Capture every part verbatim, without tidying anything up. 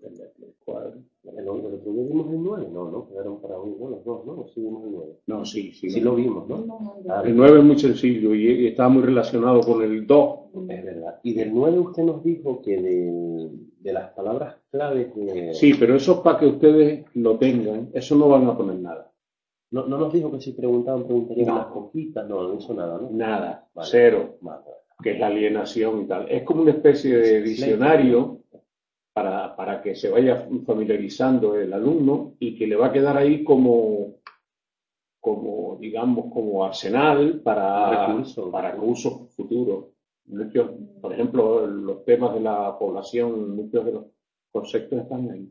el cuadro. El otro día vimos el nueve, no, no, quedaron para hoy, no, los dos, ¿no? Sí vimos el nueve. No, sí, sí. Sí lo vimos, ¿no? Ah, el nueve es muy sencillo y, y está muy relacionado con el dos. Es verdad. Y del nueve usted nos dijo que de, de las palabras clave que... Sí, pero eso es para que ustedes lo tengan, eso no van a poner nada. No, no nos dijo que si preguntaban, preguntarían No. unas poquitas, no, no hizo nada, ¿no? Nada, Vale. cero, Vale. que es la alienación y tal. Es como una especie de diccionario para, para que se vaya familiarizando el alumno y que le va a quedar ahí como, como digamos, como arsenal para, Recurso. para usos futuros. Muchos, por ejemplo, los temas de la población, muchos de los conceptos están ahí.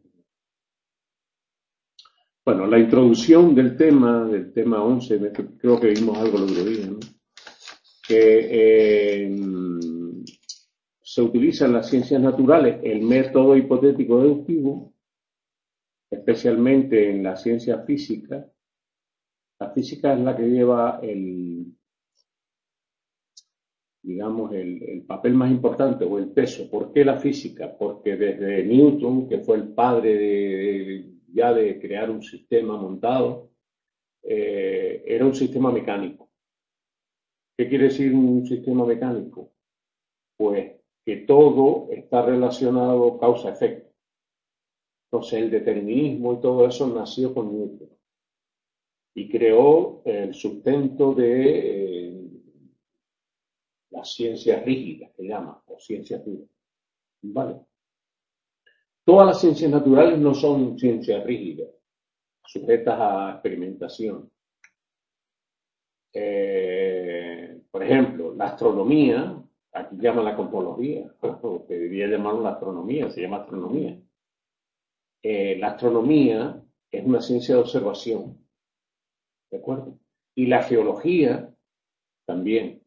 Bueno, la introducción del tema, del tema once, creo que vimos algo el otro día, ¿no? Que eh, se utiliza en las ciencias naturales el método hipotético deductivo, especialmente en la ciencia física. La física es la que lleva el, digamos, el, el papel más importante o el peso. ¿Por qué la física? Porque desde Newton, que fue el padre de, ya de crear un sistema montado, eh, era un sistema mecánico. ¿Qué quiere decir un sistema mecánico? Pues que todo está relacionado causa-efecto. Entonces el determinismo y todo eso nació con Newton y creó el sustento de eh, las ciencias rígidas, que llaman, o ciencias duras. ¿Vale? Todas las ciencias naturales no son ciencias rígidas, sujetas a experimentación. Eh, por ejemplo, la astronomía, aquí llaman la cosmología, que debería llamarlo la astronomía, se llama astronomía. Eh, la astronomía es una ciencia de observación, ¿de acuerdo? Y la geología también.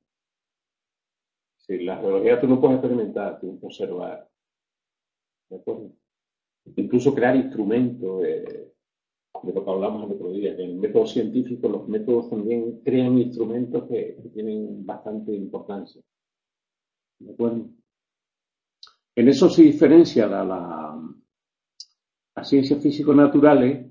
Sí, la geología tú no puedes experimentar, tienes que observar, ¿de acuerdo? Incluso crear instrumentos, eh, de lo que hablamos el otro día, que en el método científico los métodos también crean instrumentos que, que tienen bastante importancia, ¿de acuerdo? En eso se diferencia la, la, las ciencias físico-naturales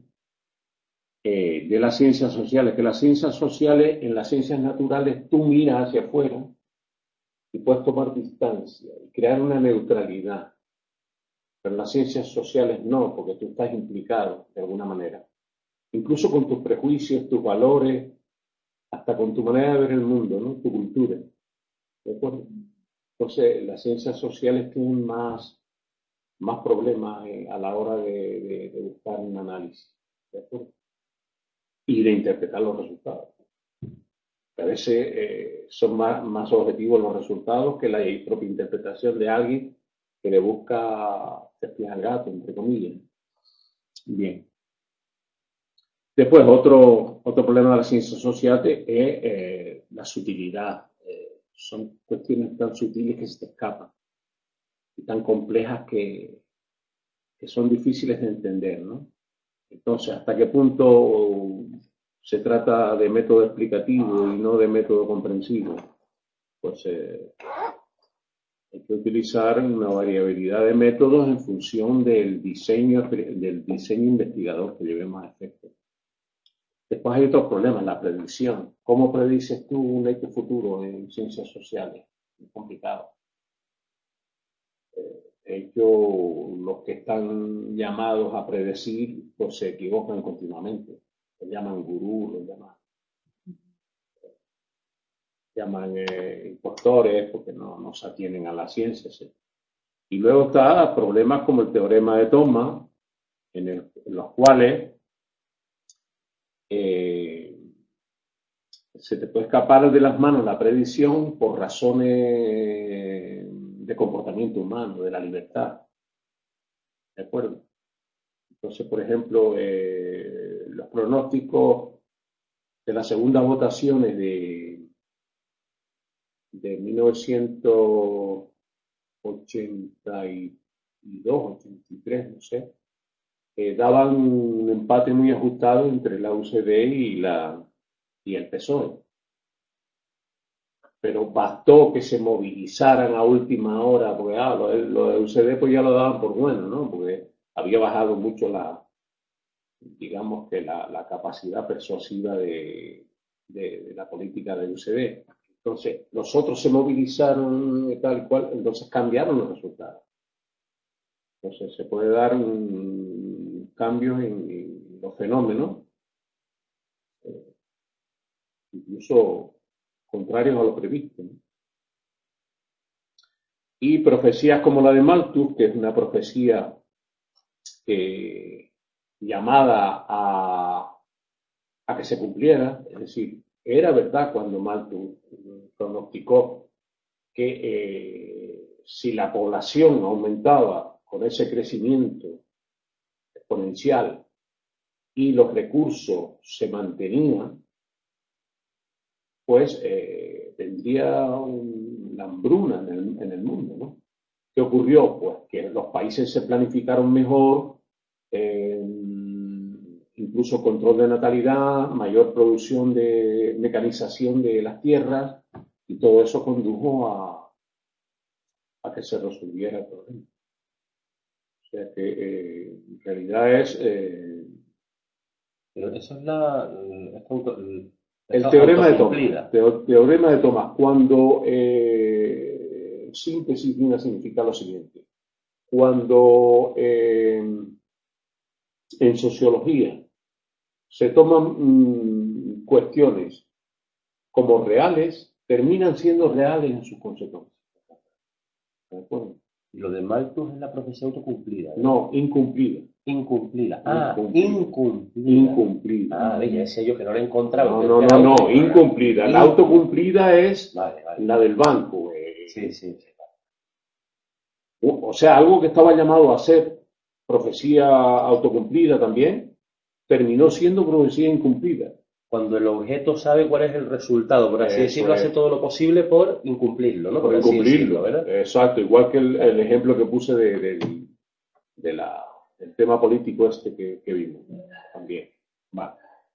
eh, de las ciencias sociales, que las ciencias sociales, en las ciencias naturales, tú miras hacia afuera y puedes tomar distancia y crear una neutralidad. Pero en las ciencias sociales no, porque tú estás implicado de alguna manera. Incluso con tus prejuicios, tus valores, hasta con tu manera de ver el mundo, ¿no? Tu cultura. ¿De acuerdo? Entonces, las ciencias sociales tienen más, más problemas eh, a la hora de, de, de buscar un análisis. ¿De acuerdo? Y de interpretar los resultados. A veces eh, son más, más objetivos los resultados que la propia interpretación de alguien que le busca testigos al gato, entre comillas. Bien. Después, otro, otro problema de las ciencias sociales es eh, la sutilidad. Eh, son cuestiones tan sutiles que se te escapan y tan complejas que, que son difíciles de entender, ¿no? Entonces, ¿hasta qué punto se trata de método explicativo y no de método comprensivo? Pues eh, hay que utilizar una variabilidad de métodos en función del diseño, del diseño investigador que llevemos a efecto. Después hay otros problemas, la predicción. ¿Cómo predices tú un hecho futuro en ciencias sociales? Es complicado. Eh, de hecho, los que están llamados a predecir, pues se equivocan continuamente. Lo llaman gurú, lo llaman, llaman eh, impostores, porque no, no se atienen a la ciencia. ¿Sí? Y luego está problemas como el teorema de Thomas, en, el, en los cuales eh, se te puede escapar de las manos la predicción por razones de comportamiento humano, de la libertad. ¿De acuerdo? Entonces, por ejemplo, eh, los pronósticos de las segundas votaciones de, de mil novecientos ochenta y dos, ochenta y tres, no sé, eh, daban un empate muy ajustado entre la U C D y, la, y el P S O E. Pero bastó que se movilizaran a última hora, porque ah, lo, de, lo de U C D pues ya lo daban por bueno, ¿no? Porque había bajado mucho la, digamos que la, la capacidad persuasiva de, de, de la política de U C D. Entonces, los otros se movilizaron tal y cual, entonces cambiaron los resultados. Entonces, se puede dar un cambio en, en los fenómenos, eh, incluso contrarios a lo previsto, ¿no? Y profecías como la de Malthus, que es una profecía eh, llamada a, a que se cumpliera, es decir, era verdad cuando Malthus pronosticó que eh, si la población aumentaba con ese crecimiento exponencial y los recursos se mantenían, pues eh, tendría una hambruna en el, en el mundo, ¿no? ¿Qué ocurrió? Pues que los países se planificaron mejor, eh, incluso control de natalidad, mayor producción de mecanización de las tierras, y todo eso condujo a, a que se resolviera el problema. O sea que eh, en realidad es eh, Pero eso es la... es auto- el teorema de Thomas. autocumplida. Teo- teorema de Thomas, cuando eh, síntesis viene a significar lo siguiente. Cuando eh, en sociología se toman mmm, cuestiones como reales, terminan siendo reales en sus consecuencias. ¿De acuerdo? Y lo de Malthus es la profecía autocumplida, ¿no? No, incumplida. Incumplida. Ah, Incumplida. incumplida. Incumplida. Ah, ve, ya decía yo que no la he encontrado. No, que no, es la no, no, auto- incumplida. La autocumplida es Vale, vale. la del banco. eh. Sí, sí, sí. O sea, algo que estaba llamado a ser profecía autocumplida también, terminó siendo profecía incumplida. Cuando el objeto sabe cuál es el resultado, por así Eso decirlo, es. hace todo lo posible por incumplirlo, ¿no? Por así incumplirlo, decirlo, ¿verdad? exacto, igual que el, el ejemplo que puse de, de, de la, del tema político este que, que vimos también. Vale.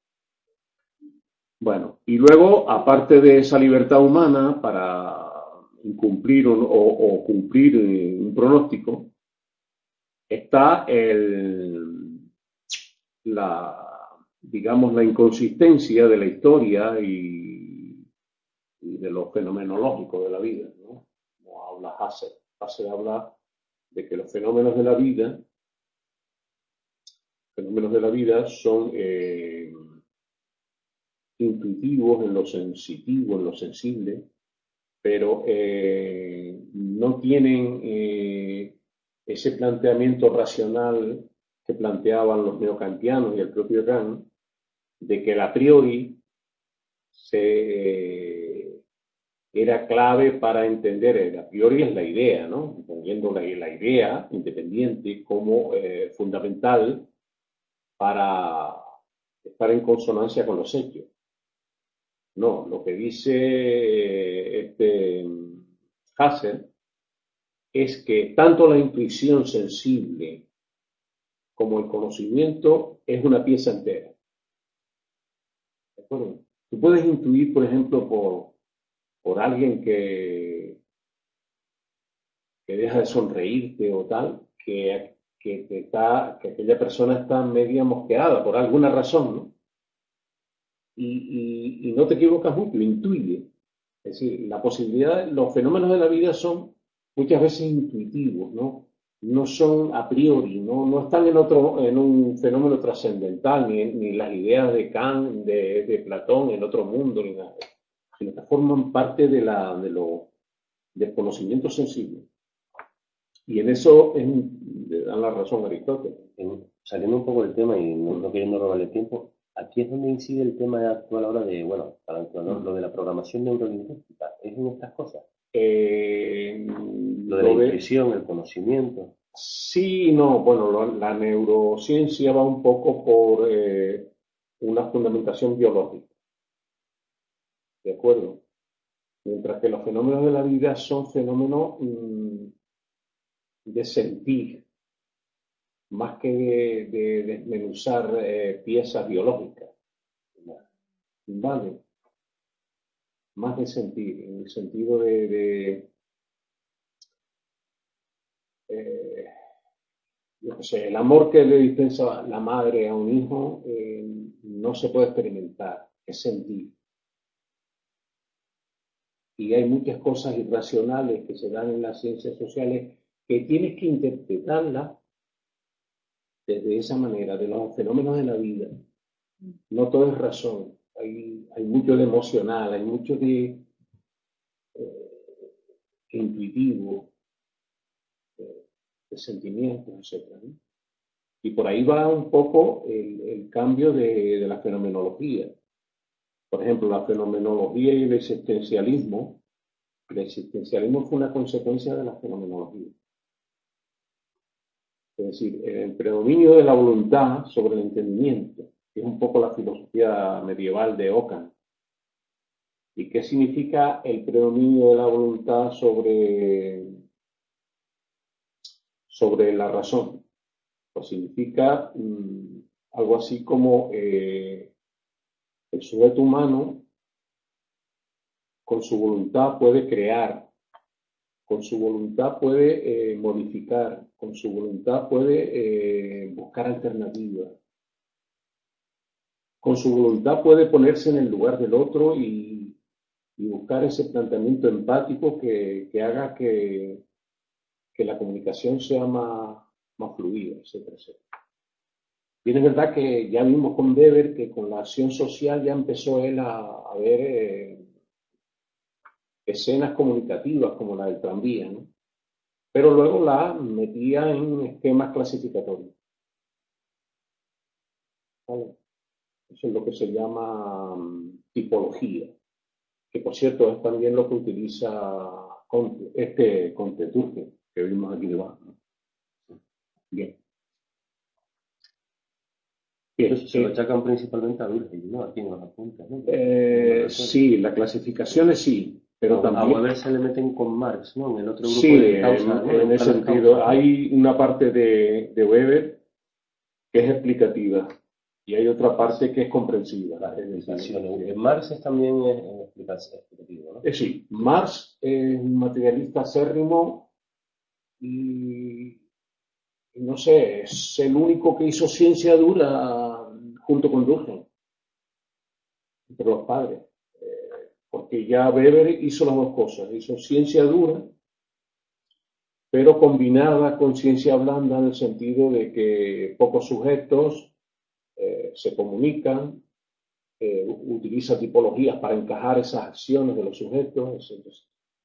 Bueno, y luego, aparte de esa libertad humana para incumplir o, o, o cumplir un pronóstico, está el, la, digamos, la inconsistencia de la historia y, y de lo fenomenológico de la vida, ¿no? Como habla Husserl. Husserl habla de que los fenómenos de la vida, fenómenos de la vida son eh, intuitivos en lo sensitivo, en lo sensible, pero eh, no tienen eh, ese planteamiento racional que planteaban los neokantianos y el propio Kant, de que el a priori se, eh, era clave para entender, el a priori es la idea, ¿no? Entendiendo la, la idea independiente como eh, fundamental para estar en consonancia con los hechos. No, lo que dice este Husserl es que tanto la intuición sensible como el conocimiento es una pieza entera. ¿De acuerdo? Tú puedes intuir, por ejemplo, por, por alguien que, que deja de sonreírte o tal, que, que, te está, que aquella persona está media mosqueada por alguna razón, ¿no? Y, y, y no te equivocas mucho, lo intuye. Es decir, la posibilidad, los fenómenos de la vida son muchas veces intuitivos, ¿no? No son a priori, no, no están en otro, en un fenómeno trascendental, ni, ni las ideas de Kant, de, de Platón, en otro mundo, ni nada, sino que forman parte de la, de lo, del conocimiento sensible. Y en eso es, le dan la razón a Aristóteles. En- saliendo un poco del tema y no, no queriendo robarle tiempo, aquí es donde incide el tema actual ahora de, bueno, para el entrenador, lo de la programación neurolingüística. Es en estas cosas. Eh, Lo de la lo de, intuición, el conocimiento. Sí, no, bueno, lo- la neurociencia va un poco por eh, una fundamentación biológica, ¿de acuerdo? Mientras que los fenómenos de la vida son fenómenos mm, de sentir, más que de, de desmenuzar eh, piezas biológicas, ¿vale? Más de sentir, en el sentido de, de, eh, yo qué sé, el amor que le dispensa la madre a un hijo eh, no se puede experimentar, es sentir. Y hay muchas cosas irracionales que se dan en las ciencias sociales que tienes que interpretarlas desde esa manera, de los fenómenos de la vida. No todo es razón, hay, hay mucho de emocional, hay mucho de eh, intuitivo, de, de sentimientos, etcétera, ¿no? Y por ahí va un poco el, el cambio de, de la fenomenología. Por ejemplo, la fenomenología y el existencialismo. El existencialismo fue una consecuencia de la fenomenología. Es decir, el predominio de la voluntad sobre el entendimiento, que es un poco la filosofía medieval de Ockham. ¿Y qué significa el predominio de la voluntad sobre, sobre la razón? Pues significa mmm, algo así como eh, el sujeto humano con su voluntad puede crear, con su voluntad puede eh, modificar, con su voluntad puede eh, buscar alternativas, con su voluntad puede ponerse en el lugar del otro y, y buscar ese planteamiento empático que, que haga que, que la comunicación sea más, más fluida, etcétera, etcétera. Bien, es verdad que ya vimos con Weber que con la acción social ya empezó él a, a ver eh, escenas comunicativas como la del tranvía, ¿no? Pero luego la metía en esquemas clasificatorios. ¿Vale? Eso es lo que se llama um, tipología, que por cierto es también lo que utiliza Comte, este Comte Durkheim, que vimos aquí debajo, ¿no? Bien. Bien, eso se lo achacan principalmente a Durkheim, ¿no? Aquí en los apuntes, ¿no? Eh, sí, las clasificaciones sí, pero a, también... A Weber se le meten con Marx, ¿no? En el otro grupo sí, de causa, en, ¿no? en ese sentido. Causa, ¿no? Hay una parte de, de Weber que es explicativa y hay otra parte que es comprensiva. Las Es decir, explicaciones. En Marx es también es, es explicativo, ¿no? Eh, sí, Marx es un materialista acérrimo y, y no sé, es el único que hizo ciencia dura junto con Durkheim, entre los padres. Eh, porque ya Weber hizo las dos cosas, hizo ciencia dura, pero combinada con ciencia blanda en el sentido de que pocos sujetos eh, se comunican, eh, utiliza tipologías para encajar esas acciones de los sujetos, etcétera.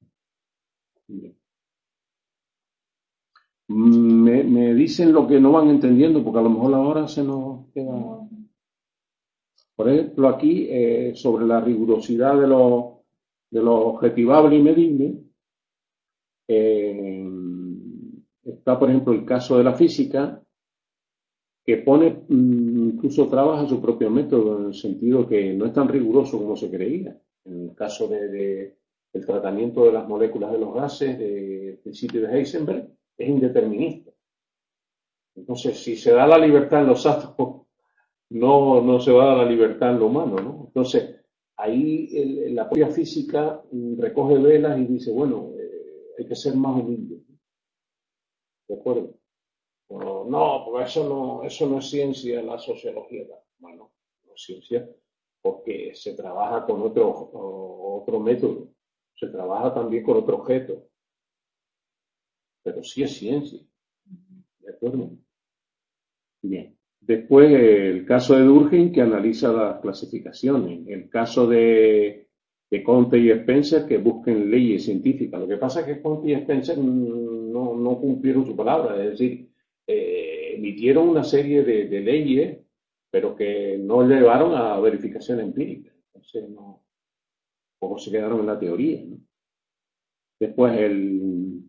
Me, me dicen lo que no van entendiendo, porque a lo mejor ahora se nos queda. Por ejemplo, aquí, eh, sobre la rigurosidad de lo, de lo objetivable y medible, eh, está, por ejemplo, el caso de la física, que pone mm, incluso trabas a su propio método, en el sentido que no es tan riguroso como se creía. En el caso de, de, del tratamiento de las moléculas de los gases, del principio de Heisenberg, es indeterminista. Entonces, si se da la libertad en los átomos, no, no se va a dar la libertad en lo humano, ¿no? Entonces, ahí el, la propia física recoge velas y dice, bueno, eh, hay que ser más humilde. ¿De acuerdo? Bueno, no, porque eso no, eso no es ciencia, la sociología. Bueno, no es ciencia porque se trabaja con otro, otro método, se trabaja también con otro objeto, pero sí es ciencia. ¿De acuerdo? Bien. Después el caso de Durkheim, que analiza las clasificaciones. El caso de, de Comte y Spencer, que busquen leyes científicas. Lo que pasa es que Comte y Spencer no, no cumplieron su palabra, es decir, eh, emitieron una serie de, de leyes, pero que no llevaron a verificación empírica. Entonces, no, poco se quedaron en la teoría, ¿no? Después el,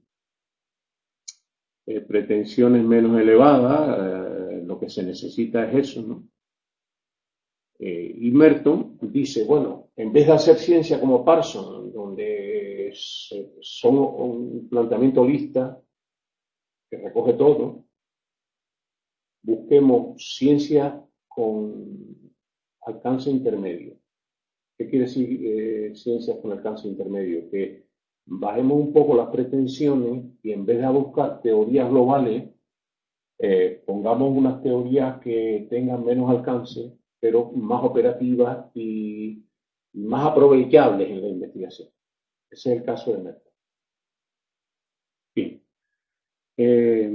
eh, pretensiones menos elevadas, eh, lo que se necesita es eso, ¿no? Eh, y Merton dice, bueno, en vez de hacer ciencia como Parsons, donde es, son un planteamiento holista que recoge todo, busquemos ciencia con alcance intermedio. ¿Qué quiere decir eh, ciencias con alcance intermedio? Que bajemos un poco las pretensiones y en vez de buscar teorías globales, eh, pongamos unas teorías que tengan menos alcance, pero más operativas y más aprovechables en la investigación. Ese es el caso de Merck. Bien. Eh,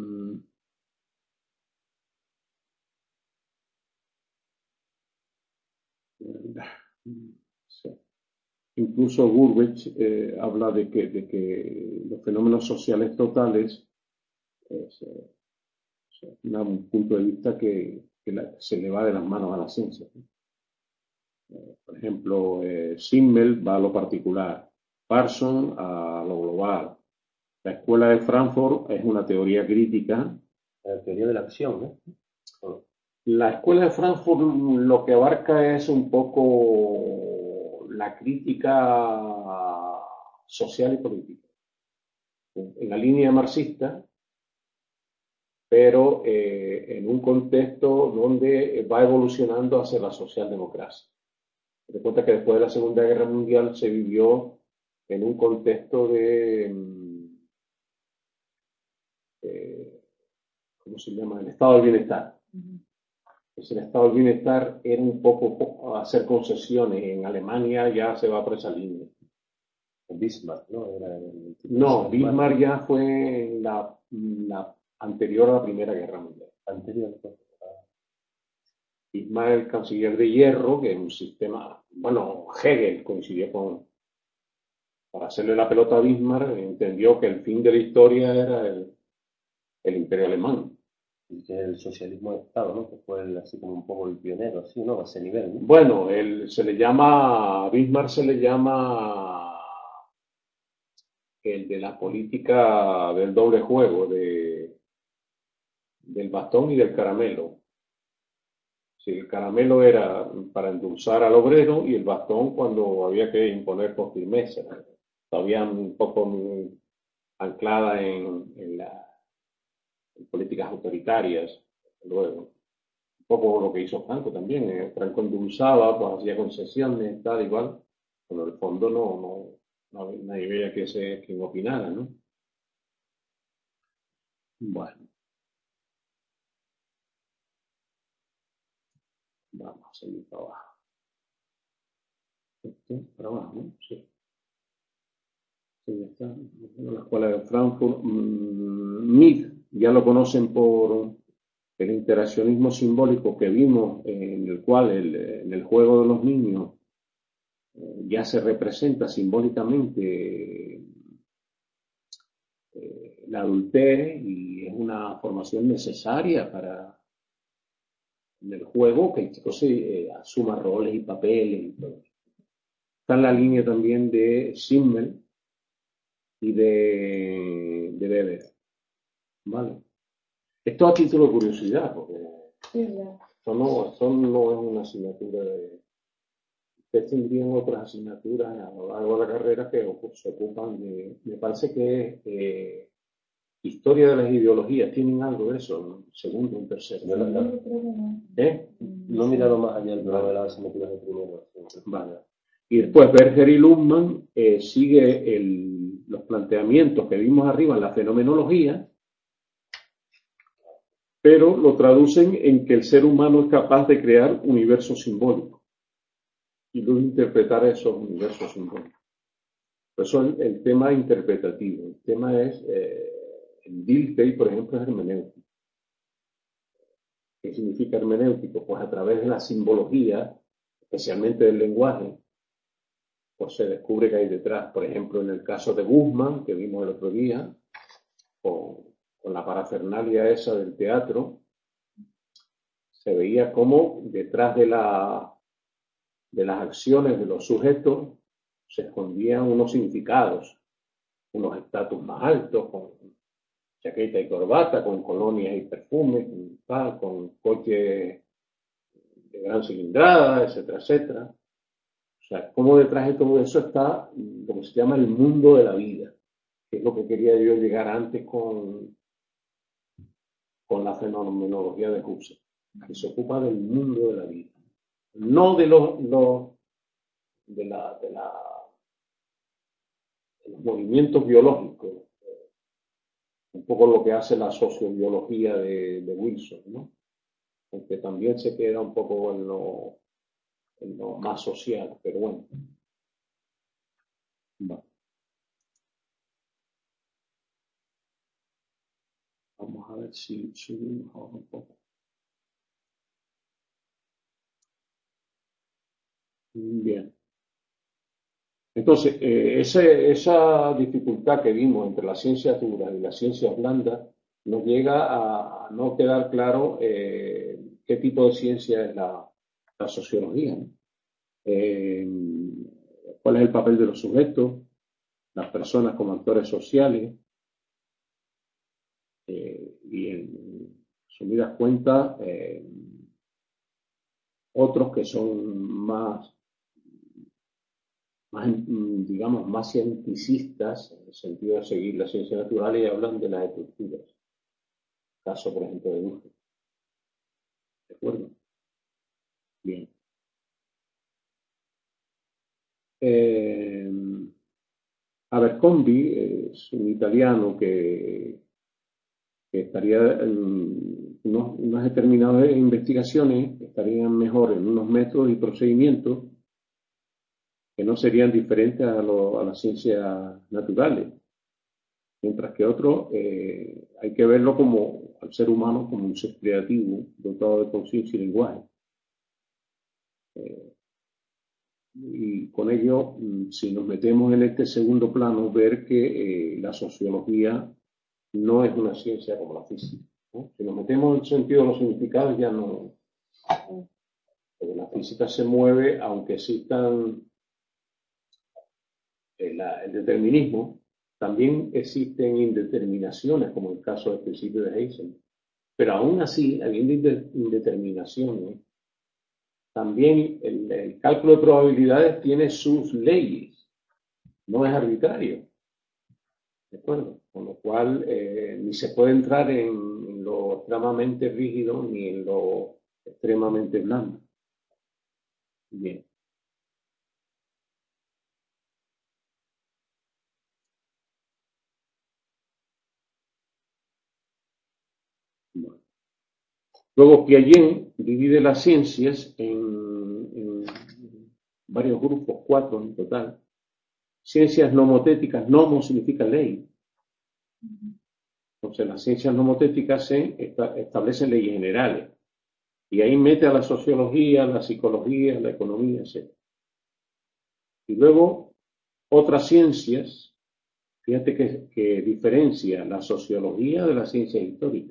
sí. Incluso Gurwitch eh, habla de que, de que los fenómenos sociales totales es, eh, es un punto de vista que, que la, se le va de las manos a la ciencia. Eh, por ejemplo, eh, Simmel va a lo particular, Parson a lo global. La escuela de Frankfurt es una teoría crítica. La teoría de la acción, ¿no? Oh. La escuela de Frankfurt lo que abarca es un poco la crítica social y política, en la línea marxista, pero eh, en un contexto donde va evolucionando hacia la socialdemocracia. Te cuenta que después de la Segunda Guerra Mundial se vivió en un contexto de, eh, ¿cómo se llama? El estado del bienestar. Uh-huh. Pues el estado del bienestar era un poco hacer concesiones. En Alemania ya se va por esa línea. Bismarck, ¿no? Era el no, Bismarck ya fue la, la anterior a la Primera Guerra Mundial. Anterior. Bismarck, el canciller de hierro, que es un sistema, bueno, Hegel coincidió con, para hacerle la pelota a Bismarck, entendió que el fin de la historia era el, el imperio alemán. Y que el socialismo de Estado, ¿no? Que fue el, así como un poco el pionero, así, ¿no? A ese nivel, ¿no? Bueno, él, se le llama, a Bismarck se le llama el de la política del doble juego, de, del bastón y del caramelo. Sí, el caramelo era para endulzar al obrero y el bastón cuando había que imponer con firmeza. Todavía un poco anclada en, en, la, en políticas autoritarias, luego. Un poco lo que hizo Franco también. Eh, Franco endulzaba, pues hacía concesiones, tal, igual. Pero en el fondo no, no, no nadie veía que se quien opinara, ¿no? Bueno. Vamos a seguir para abajo. Esto, para abajo, ¿no? Sí. Sí, ya está. La escuela de Frankfurt. Mm, Mead, ya lo conocen por el interaccionismo simbólico que vimos, en el cual el, en el juego de los niños eh, ya se representa simbólicamente eh, la adultez y es una formación necesaria para en el juego que el chico se eh, asuma roles y papeles y todo. Está en la línea también de Simmel y de, de Weber. ¿Vale? Esto a título de curiosidad, porque sí, esto, no, esto no es una asignatura de... Ustedes tendrían otras asignaturas a lo largo de la carrera que se ocupan de... Me parece que eh, historia de las ideologías, ¿tienen algo de eso? ¿No? Segundo o tercero. No, no, no. ¿Eh? No he mirado más allá vale. de las asignaturas de primero. Vale. Y después Berger y Luhmann eh, sigue el, los planteamientos que vimos arriba en la fenomenología, pero lo traducen en que el ser humano es capaz de crear universos simbólicos y luego interpretar esos universos simbólicos. Por eso el, el tema interpretativo, el tema es, eh, el Dilthey, por ejemplo, es hermenéutico. ¿Qué significa hermenéutico? Pues a través de la simbología, especialmente del lenguaje, pues se descubre que hay detrás. Por ejemplo, en el caso de Guzmán, que vimos el otro día, con, con la parafernalia esa del teatro, se veía cómo detrás de, la, de las acciones de los sujetos se escondían unos significados, unos estatus más altos, con chaqueta y corbata, con colonias y perfumes, con, con coches de gran cilindrada, etcétera, etcétera. O sea, cómo detrás de todo eso está lo que se llama el mundo de la vida, que es lo que quería yo llegar antes con, con la fenomenología de Husserl, que se ocupa del mundo de la vida, no de los, los de, la, de, la, de los movimientos biológicos, un poco poco lo que hace la sociobiología de, de Wilson, ¿no? Aunque también se queda un poco en lo, en lo más social, pero bueno. Va. Vamos a ver si subimos ahora un poco. Bien. Entonces, eh, ese, esa dificultad que vimos entre las ciencias duras y las ciencias blandas nos llega a, a no quedar claro eh, qué tipo de ciencia es la, la sociología, ¿no? Eh, cuál es el papel de los sujetos, las personas como actores sociales, eh, y en sumidas cuentas, eh, otros que son más, más, digamos, más cienticistas, en el sentido de seguir las ciencias naturales, y hablan de las estructuras. Caso, por ejemplo, de Duque. ¿De acuerdo? Bien. Eh, Abercrombie es un italiano que, que estaría en unos, unas determinadas investigaciones estarían mejor en unos métodos y procedimientos que no serían diferentes a, lo, a las ciencias naturales, mientras que otros eh, hay que verlo como al ser humano como un ser creativo dotado de conciencia y lenguaje. Eh, y con ello, si nos metemos en este segundo plano, ver que eh, la sociología no es una ciencia como la física, ¿no? Si nos metemos en el sentido de los significados, ya no. Porque la física se mueve, aunque existan el, el determinismo, también existen indeterminaciones, como el caso del principio de Heisenberg. Pero aún así, habiendo indeterminaciones, también el, el cálculo de probabilidades tiene sus leyes, no es arbitrario. ¿De acuerdo? Con lo cual, eh, ni se puede entrar en, en lo extremadamente rígido ni en lo extremadamente blando. Bien. Bueno. Luego, Piaget divide las ciencias en, en varios grupos, cuatro en total. Ciencias nomotéticas, nomo significa ley. Entonces, las ciencias nomotéticas se establecen leyes generales. Y ahí mete a la sociología, la psicología, la economía, etcétera. Y luego, otras ciencias, fíjate que, que diferencia la sociología de la ciencia histórica,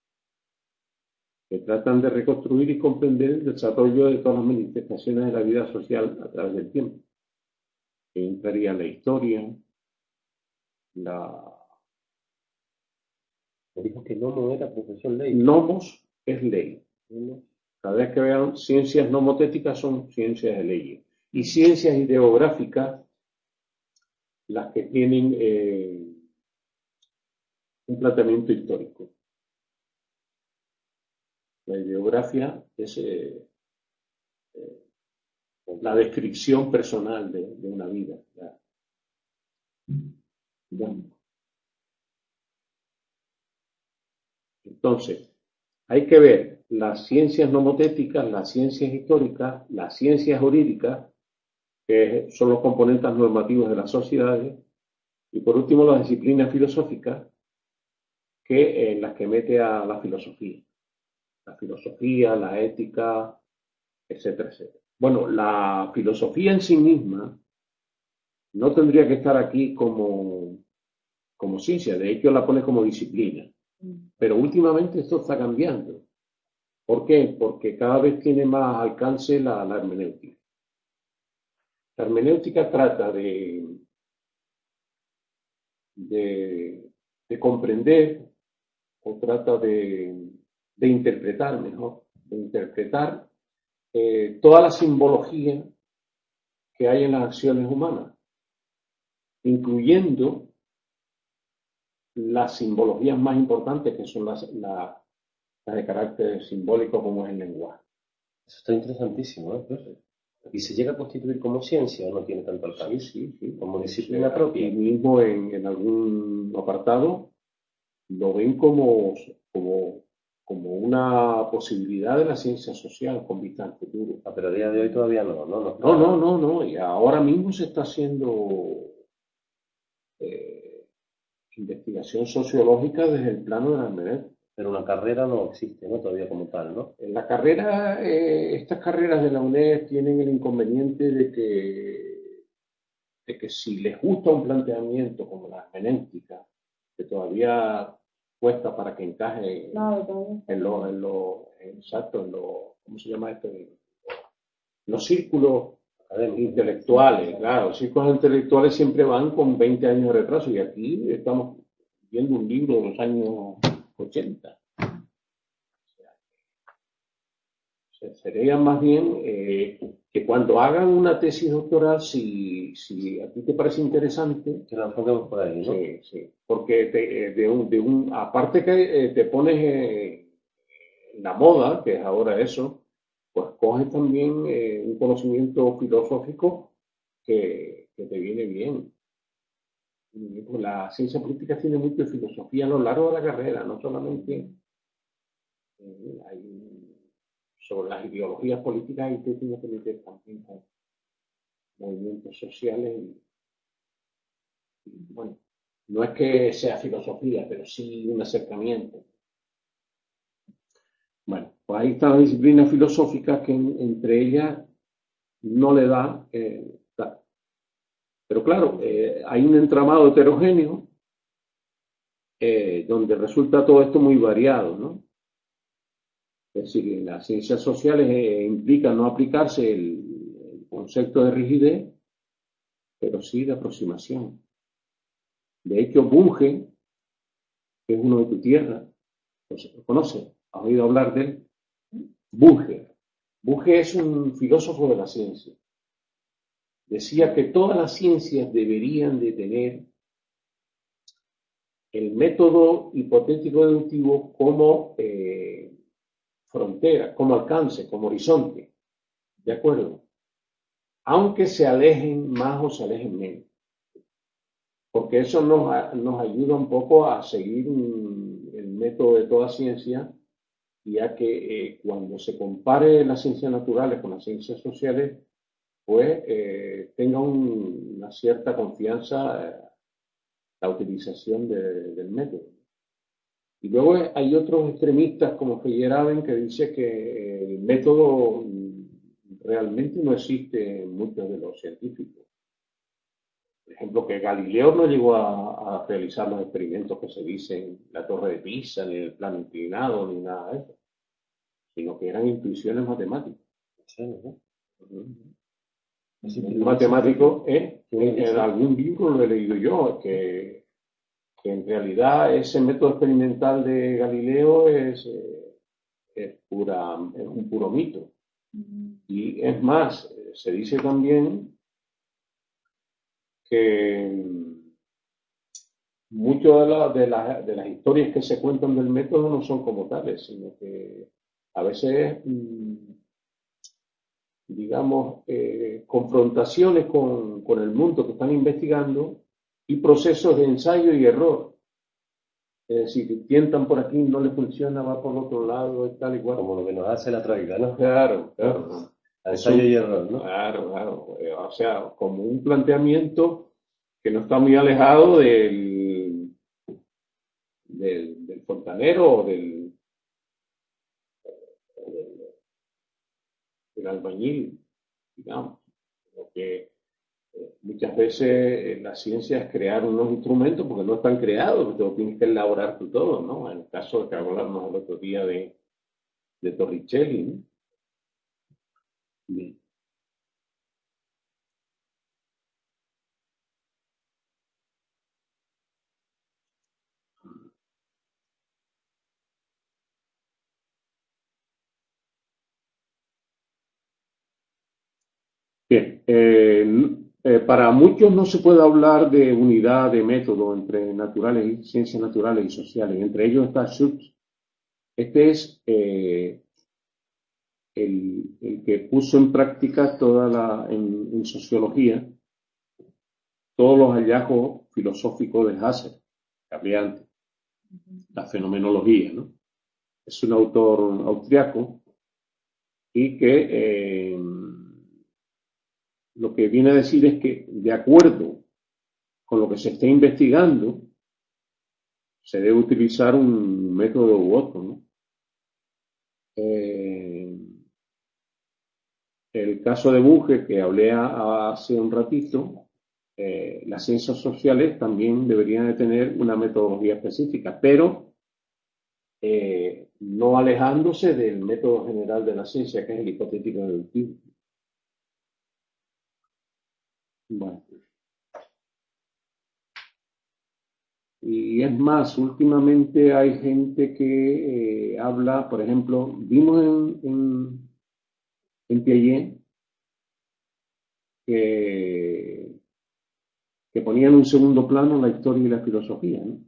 que tratan de reconstruir y comprender el desarrollo de todas las manifestaciones de la vida social a través del tiempo. Que entraría la historia, la... Me dijo que nomo era profesión ley. Nomos es ley. Cada vez que vean ciencias nomotéticas son ciencias de leyes. Y ciencias ideográficas, las que tienen eh, un planteamiento histórico. La ideografía es eh, eh, la descripción personal de, de una vida. ¿Ya? ¿Ya? Entonces, hay que ver las ciencias nomotéticas, las ciencias históricas, las ciencias jurídicas, que son los componentes normativos de las sociedades, y por último las disciplinas filosóficas, que en las que mete a la filosofía. La filosofía, la ética, etcétera, etcétera. Bueno, la filosofía en sí misma no tendría que estar aquí como, como ciencia, de hecho la pone como disciplina. Pero últimamente esto está cambiando. ¿Por qué? Porque cada vez tiene más alcance la, la hermenéutica. La hermenéutica trata de, de, de comprender o trata de, de interpretar mejor, de interpretar eh, toda la simbología que hay en las acciones humanas, incluyendo las simbologías más importantes que son las, las, las de carácter simbólico como es el lenguaje. Eso está interesantísimo, ¿eh, profe? ¿Y se llega a constituir como ciencia o no tiene tanto alcance? Sí, sí, sí. Como disciplina propia. Y mismo en, en algún apartado lo ven como, como, como una posibilidad de la ciencia social con vista al futuro. Ah, pero a día de hoy todavía no, ¿no? No, No, no, no, no. Y ahora mismo se está haciendo eh, investigación sociológica desde el plano de la hermenéutica. Pero una carrera no existe, ¿no? Todavía como tal, ¿no? En la carrera, eh, estas carreras de la UNED tienen el inconveniente de que, de que si les gusta un planteamiento como la hermenéutica, que todavía cuesta para que encaje No, en lo, en lo, exacto, en lo, ¿cómo se llama esto? En los círculos intelectuales, claro, los círculos intelectuales siempre van con veinte años de retraso y aquí estamos viendo un libro de los años ochenta. Sería más bien eh, que cuando hagan una tesis doctoral, si, si a ti te parece interesante, que la enfoquemos por ahí, ¿no? sí, sí, porque te, de un, de un, aparte que eh, te pones eh, en la moda, que es ahora eso, pues coges también eh, un conocimiento filosófico que, que te viene bien. Y, pues, la ciencia política tiene mucho de filosofía a lo largo de la carrera, no solamente eh, hay sobre las ideologías políticas y usted tiene que meter también con movimientos sociales y, y, bueno, no es que sea filosofía, pero sí un acercamiento. Bueno, pues ahí está la disciplina filosófica que en, entre ellas no le da, eh, da. Pero claro, eh, hay un entramado heterogéneo eh, donde resulta todo esto muy variado, ¿no? Es decir, en las ciencias sociales eh, implica no aplicarse el, el concepto de rigidez, pero sí de aproximación. De hecho, Bunge, que es uno de tu tierra, ¿lo conoce? ¿Has oído hablar de él? Bunge. Bunge es un filósofo de la ciencia. Decía que todas las ciencias deberían de tener el método hipotético deductivo como eh, frontera, como alcance, como horizonte. ¿De acuerdo? Aunque se alejen más o se alejen menos. Porque eso nos, nos ayuda un poco a seguir un, el método de toda ciencia, ya que eh, cuando se compare las ciencias naturales con las ciencias sociales, pues eh, tenga un, una cierta confianza eh, la utilización de, del método. Y luego hay otros extremistas como Feyerabend que dice que el método realmente no existe en muchos de los científicos. Por ejemplo, que Galileo no llegó a, a realizar los experimentos que se dicen en la Torre de Pisa, ni en el plano inclinado, ni nada de eso, sino que eran intuiciones matemáticas. Sí, ¿no? Uh-huh. Un matemático, ¿eh? En, en algún libro lo he leído yo, que, que en realidad ese método experimental de Galileo es, eh, es, pura, es un puro mito. Uh-huh. Y es más, se dice también que muchas de, la, de, la, de las historias que se cuentan del método no son como tales, sino que a veces, digamos, eh, confrontaciones con, con el mundo que están investigando y procesos de ensayo y error. Es decir, tientan por aquí, no le funciona, va por el otro lado, y tal y cual. Como lo que nos hace la práctica, ¿no? Claro, claro. ¿No? Ensayo y error, ¿no? Claro, claro. O sea, como un planteamiento que no está muy alejado del, del, del fontanero o del, del, del albañil, digamos. Porque eh, muchas veces eh, la ciencia es crear unos instrumentos porque no están creados, porque lo tienes que elaborar tú todo, ¿no? En el caso de que hablamos el otro día de, de Torricelli, ¿no? Bien. Bien, eh, eh, para muchos no se puede hablar de unidad de método entre naturales y ciencias naturales y sociales. Entre ellos está Schutz. Este es eh, el, el que puso en práctica toda la, en, en sociología todos los hallazgos filosóficos de Husserl, que hablé antes. la fenomenología, ¿no? Es un autor austriaco y que eh, lo que viene a decir es que, de acuerdo con lo que se está investigando, se debe utilizar un método u otro, ¿no? Eh, el caso de Bunge, que hablé a, hace un ratito, eh, las ciencias sociales también deberían de tener una metodología específica, pero eh, no alejándose del método general de la ciencia, que es el hipotético deductivo. Bueno. Y es más, últimamente hay gente que eh, habla, por ejemplo, vimos en, en, en Piaget que, que ponían en un segundo plano la historia y la filosofía, ¿no?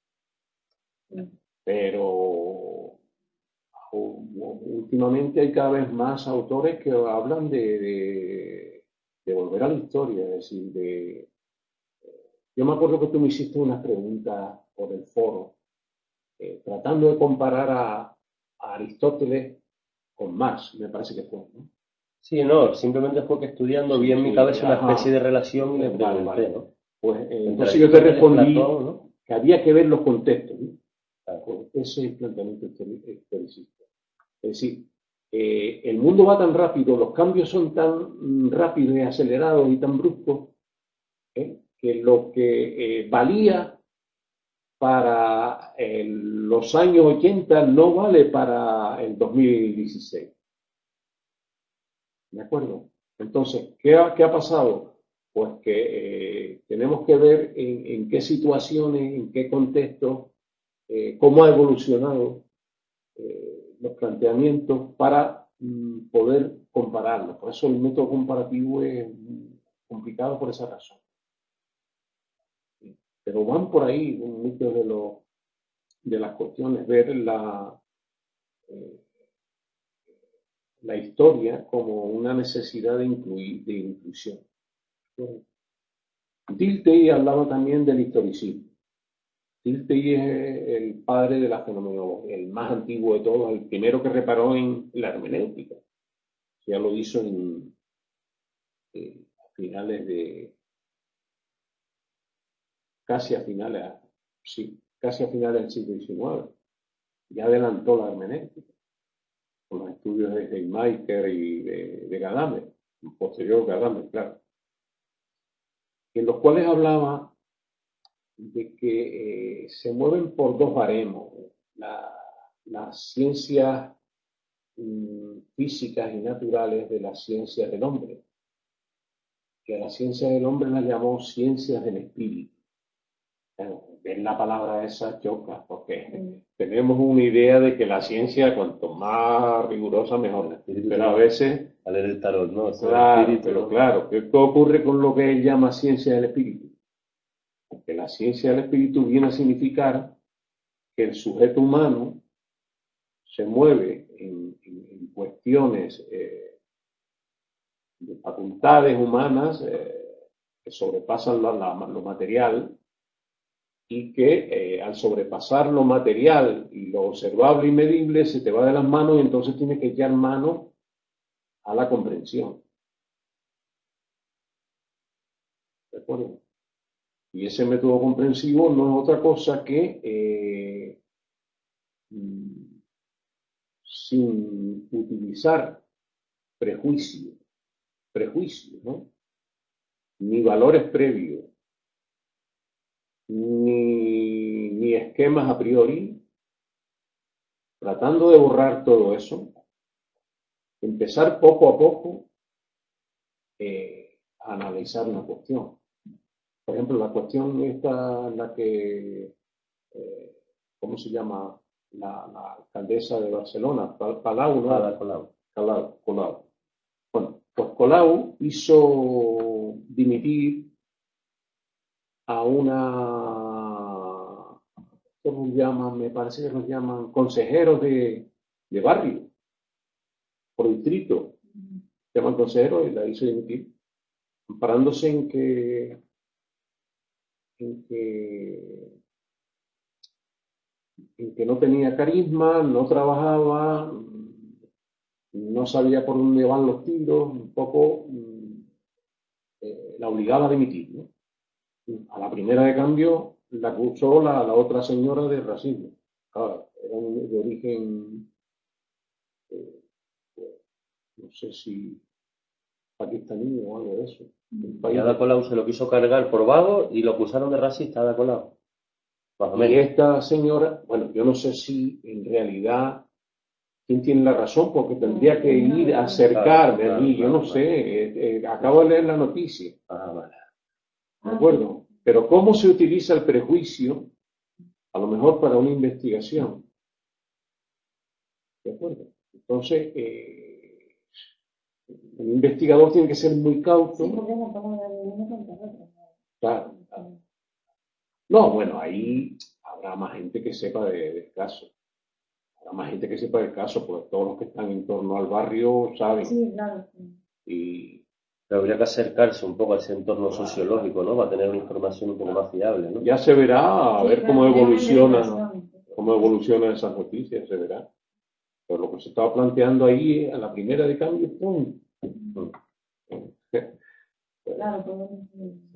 Pero últimamente hay cada vez más autores que hablan de, de, de volver a la historia, es decir, de... Yo me acuerdo que tú me hiciste unas preguntas por el foro, eh, tratando de comparar a, a Aristóteles con Marx, me parece que fue, ¿no? Sí, no, simplemente fue que estudiando vi Sí, en mi sí, cabeza una ajá. especie de relación y le Vale, pregunté, vale. ¿no? Pues eh, Entre entonces yo te Aristóteles, respondí Platón, ¿no? que había que ver los contextos, ¿no? Claro. Pues ese es el planteamiento historicista. Es decir, eh, el mundo va tan rápido, los cambios son tan mm, rápidos y acelerados y tan bruscos, ¿eh? que lo que eh, valía para eh, los años ochenta no vale para el dos mil dieciséis. ¿De acuerdo? Entonces, ¿qué ha, qué ha pasado? Pues que eh, tenemos que ver en, en, qué situaciones, en qué contextos, eh, cómo ha evolucionado eh, los planteamientos para mm, poder compararlos. Por eso el método comparativo es complicado por esa razón. Pero van por ahí muchos de, los, de las cuestiones, ver la, eh, la historia como una necesidad de, incluir, de inclusión. Dilthey hablaba también del historicismo. Dilthey es el padre de la fenomenología, el más antiguo de todos, el primero que reparó en la hermenéutica. Ya lo hizo en eh, a finales de, casi a finales, sí, casi a finales del siglo diecinueve. Ya adelantó la hermenéutica con los estudios de Heidmacher y de, de Gadamer, posterior Gadamer, claro, en los cuales hablaba de que eh, se mueven por dos baremos, la, las ciencias mm, físicas y naturales de las ciencias del hombre, que a las ciencias del hombre las llamó ciencias del espíritu. Bueno, ver la palabra esa choca, porque mm. tenemos una idea de que la ciencia, cuanto más rigurosa, mejor. Pero a veces... A leer el tarot, ¿no? O sea, claro, el espíritu, pero ¿no? claro, ¿qué ocurre con lo que él llama ciencia del espíritu? Porque la ciencia del espíritu viene a significar que el sujeto humano se mueve en, en, en cuestiones eh, de facultades humanas eh, que sobrepasan la, la, lo material y que eh, al sobrepasar lo material y lo observable y medible se te va de las manos y entonces tienes que echar mano a la comprensión. ¿De acuerdo? Y ese método comprensivo no es otra cosa que eh, sin utilizar prejuicios, prejuicios, ¿no? Ni valores previos, ni, ni esquemas a priori, tratando de borrar todo eso, empezar poco a poco eh, a analizar una cuestión. Por ejemplo, la cuestión esta en la que, eh, ¿cómo se llama? La, la alcaldesa de Barcelona, Palau, ¿no? Palau, Palau. Palau, Colau. Bueno, pues Colau hizo dimitir a una, ¿cómo llaman? Me parece que los llaman consejeros de, de barrio, por distrito. Se llaman consejeros y la hizo dimitir, comparándose en que, en que en que no tenía carisma, no trabajaba, no sabía por dónde van los tiros, un poco eh, la obligaba a dimitir, ¿no? A la primera de cambio la acusó la, la otra señora de racismo. Claro, era un, de origen, eh, no sé si pakistaní o algo de eso. Y Ada Colau se lo quiso cargar por vago y lo acusaron de racista, Ada Colau. Más o Y menos. esta señora, bueno, yo no sé si en realidad quién tiene la razón, porque tendría que ir a acercarme Claro, allí, claro, yo no claro. sé, eh, eh, acabo de leer la noticia, Ah, vale. ¿de acuerdo? Pero cómo se utiliza el prejuicio, a lo mejor para una investigación, ¿de acuerdo? Entonces, eh, el investigador tiene que ser muy cauto. Claro, claro. No, bueno, ahí habrá más gente que sepa de- del caso. Habrá más gente que sepa del caso, porque todos los que están en torno al barrio saben. Sí, claro. Y Pero habría que acercarse un poco a ese entorno sociológico, ¿no? Para tener una información un poco más fiable, ¿no? ya se verá, a Sí, ver claro, cómo ya evoluciona, hay investigación. cómo evolucionan esas noticias, se verá. Pero lo que se estaba planteando ahí, a la primera de cambio, ¡pum! Claro, podemos-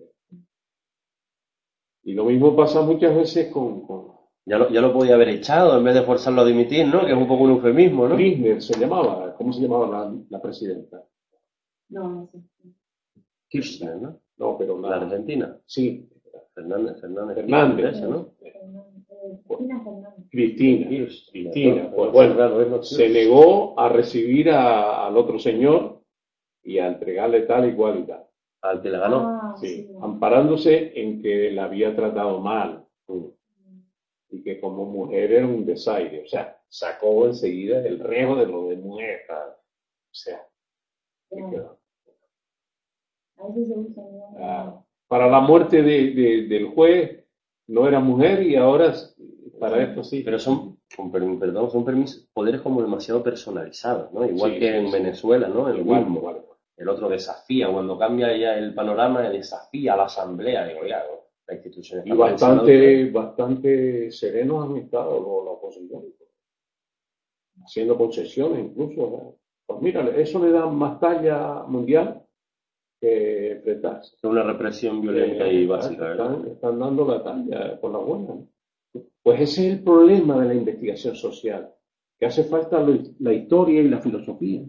Y lo mismo pasa muchas veces con, con Ya lo, ya lo podía haber echado en vez de forzarlo a dimitir, ¿no? Que es un poco un eufemismo, ¿no? Kirchner, se llamaba, ¿cómo se llamaba la, la presidenta? No, no sé. Kirchner, ¿no? No, pero La la, Argentina. sí, Fernández, Fernández. Fernández. Kirchner, ¿no? Eh, Cristina Fernández. Cristina, Kirchner. Cristina, Pero pues es bueno, raro, es lo se Kirchner. negó a recibir a- al otro señor y a entregarle tal y cual y tal. Al que le ganó. Ah, Sí, sí. amparándose en que la había tratado mal y que como mujer era un desaire. O sea, sacó enseguida el reo de lo de mujer. O sea, que Claro. quedó. A veces se usa, ¿no? Ah, para la muerte de, de- del juez no era mujer y ahora para esto sí. Pero son, con permi- perdón, son permis- poderes como demasiado personalizados, ¿no? Igual Sí, que sí, en sí. Venezuela, ¿no? El Igual, mismo. igual. El otro desafía, cuando cambia ya el panorama, desafía a la asamblea. Digo, ya, la institución Y está por encima de usted. bastante, bastante serenos han estado los- la oposición, haciendo concesiones incluso. ¿no? Pues mira, eso le da más talla mundial que enfrentarse. Es una represión violenta y básica, ¿verdad? Están, están dando la talla por la buena. ¿no? Pues ese es el problema de la investigación social, que hace falta lo- la historia y la filosofía.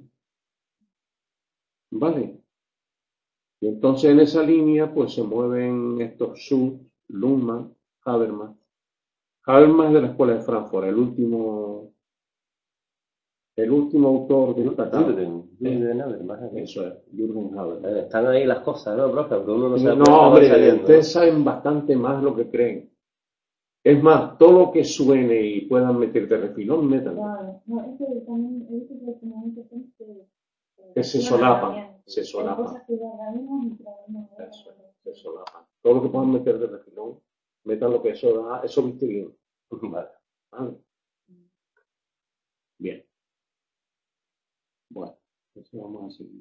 ¿Vale? Y entonces en esa línea pues se mueven estos Schultz, Luhmann, Habermas. Habermas es de la Escuela de Frankfurt, el último, el último autor destacado. Jürgen, Jürgen Habermas. Eso es, Jürgen Habermas. Eh, Están ahí las cosas, ¿no, profe? Aunque uno no sabe No, por dónde va hombre, saliendo. ustedes saben bastante más lo que creen. Es más, todo lo que suene y puedan meter de refilón, metan. Claro. No, es que también he visto que como mucha gente Que se relaciona solapan, también. se Hay solapan. cosas que ya sabemos y traemos de Eso, otras. se solapan. Todo lo que puedan meter de refilón, metan lo que eso da, eso viste bien. Vale. Vale. Bien. Bueno, eso vamos a seguir.